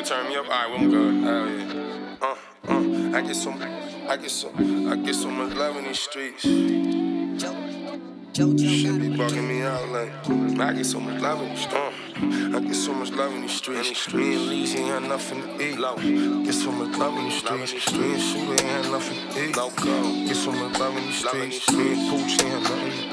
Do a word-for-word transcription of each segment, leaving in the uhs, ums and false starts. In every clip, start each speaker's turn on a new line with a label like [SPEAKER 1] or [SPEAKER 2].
[SPEAKER 1] turn me up? Alright, well, I'm good. Hell yeah. Uh, uh, I get so, I get so, I get so much love in these streets. Shit be bugging me out like, I get so much love in these streets. Uh, I get so much love in these streets. Me and Leezy ain't had nothing to eat. Get so much love in these streets. Me and Shooter ain't had nothing to eat. Get so much love in these streets. Me and Pooch ain't had nothing to eat.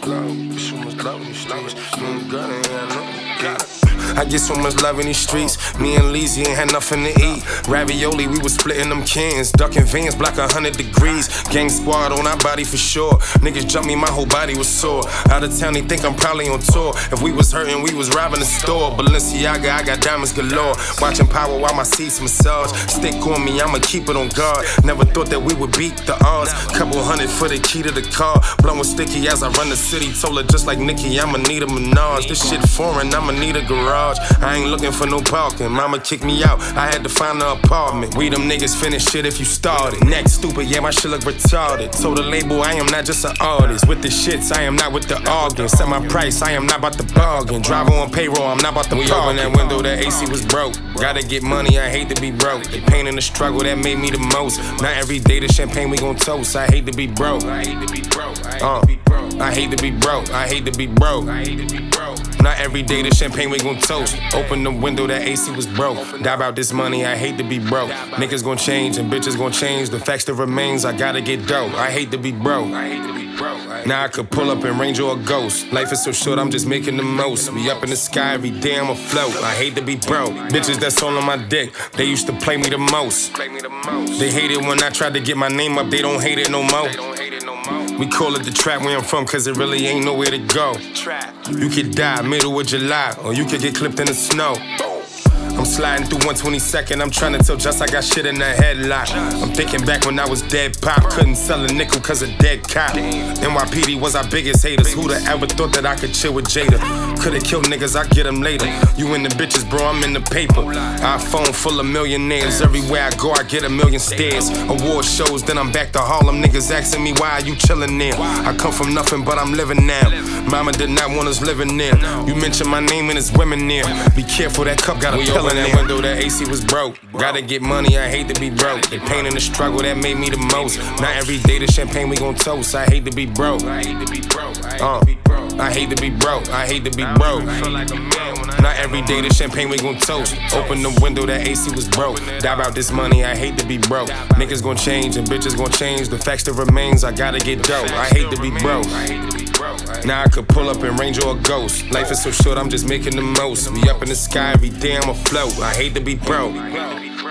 [SPEAKER 1] Get so much love in these streets. Me and Gunna ain't had nothing to eat. I get so much love in these streets. Me and Leezy ain't had nothing to eat. Ravioli, we was splitting them cans. Ducking vans, black a hundred degrees. Gang squad on our body for sure. Niggas jump me, my whole body was sore. Out of town, they think I'm probably on tour. If we was hurting, we was robbing the store. Balenciaga, I got diamonds galore. Watching Power while my seats massage. Stick on me, I'ma keep it on guard. Never thought that we would beat the odds. Couple hundred for the key to the car. Blowing sticky as I run the city. Told her just like Nicki, I'ma need a Minaj. This shit foreign, I'ma need a garage. I ain't looking for no parking. Mama kicked me out, I had to find an apartment. We them niggas finish shit if you started. Next stupid, yeah, my shit look retarded. Told the label I am not just an artist. With the shits, I am not with the organs. Set my price, I am not about to bargain. Driver on payroll, I'm not about to We open that window, the A C was broke. Gotta get money, I hate to be broke. The pain and the struggle, that made me the most. Not every day the champagne we gon' toast. I hate to be broke. I hate to be broke. Uh, I hate to be broke. I hate to be broke. I hate to be broke. Not every day the champagne we gon' toast. Open the window, that A C was broke. Die about this money, I hate to be broke. Niggas gon' change and bitches gon' change. The facts that remains, I gotta get dope. I hate to be broke. I hate to be broke. Now I could pull up in Range or a Ghost. Life is so short, I'm just making the most. We up in the sky every day, I'm afloat. I hate to be broke. Bitches that's all on my dick, they used to play me the most. They hate it when I tried to get my name up, they don't hate it no more. We call it the trap where I'm from, cause it really ain't nowhere to go. You could die middle of July, or you could get clipped in the snow. I'm sliding through one twenty-second, I'm trying to tell just I got shit in the headlock. I'm thinking back when I was dead pop, couldn't sell a nickel cause a dead cop. N Y P D was our biggest haters, who'da ever thought that I could chill with Jada? Coulda killed niggas, I get them later. You in the bitches, bro, I'm in the paper. iPhone full of millionaires, everywhere I go I get a million stares. Award shows, then I'm back to Harlem, niggas asking me why are you chillin' there? I come from nothing but I'm living now. Mama did not want us living there. You mention my name and it's women there. Be careful, that cup got a pill in that window, the A C was broke. Gotta get money, I hate to be broke. The pain and the struggle, that made me the most. Not every day the champagne we gon' toast. I hate to be broke. I hate to be broke. Uh, I hate to be broke. I hate to be broke. Not every day the champagne we gon' toast. Open the window, that A C was broke. Die about this money, I hate to be broke. Niggas gon' change and bitches gon' change. The facts that remains, I gotta get dope. I hate to be broke. Now I could pull up in Range or a Ghost. Life is so short, I'm just making the most. We up in the sky every day, I'm afloat. I hate to be broke.